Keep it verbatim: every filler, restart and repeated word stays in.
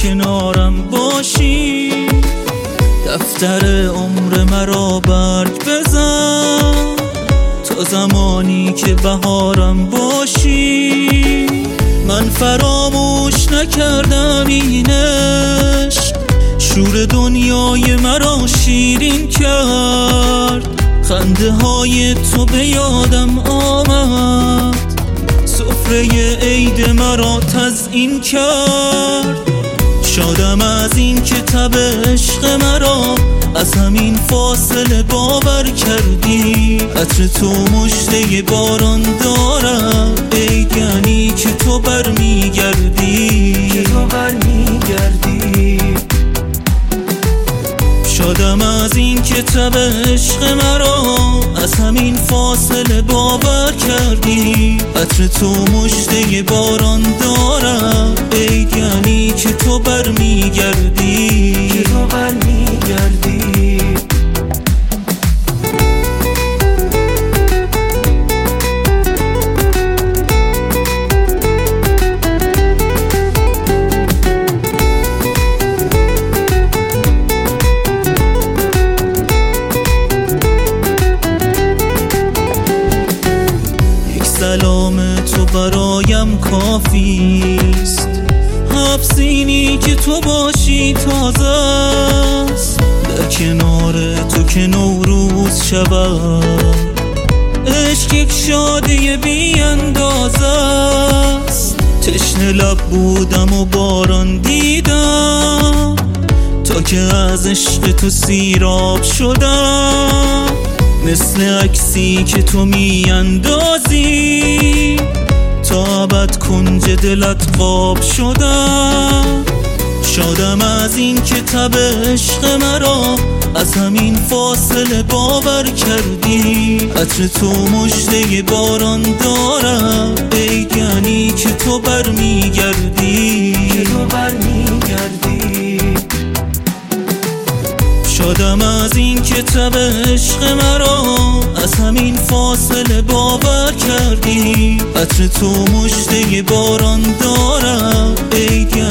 کنارم باشی، دفتر عمر مرا برگ بزن تا زمانی که بهارم باشی. من فراموش نکردم این عشق، شور دنیای مرا شیرین کرد. خنده های تو به یادم آمد، سفره عید مرا تزیین کرد. شادم از این که تب عشق مرا از همین فاصله باور کردی. عطر تو مژده باران دارم، ای یعنی که تو برمیگردی، که تو برمیگردی. شادم از این که تب عشق مرا از همین فاصله باور کردی. عطر تو مژده باران دارم، ای یعنی که تو برمیگردی، که تو برمیگردی. سلام تو برایم کافیست، حبسینی که تو باشی تازه است. در کنار تو که نوروز شود، عشق یک شادی بی اندازه است. تشنه لب بودم و باران دیدم، تا که از عشق تو سیراب شدم. مثل عکسی که تو می اندازی، تا ابد کنج دلت قاب شدم. شادم از این که تب عشق مرا از همین فاصله باور کردی. عطر تو مژده باران دارم، ای یعنی که تو برمیگردی، که تو برمیگردی. شادم از این که تب عشق مرا از همین فاصله باور کردی. عطر تو مژده باران دارم، ای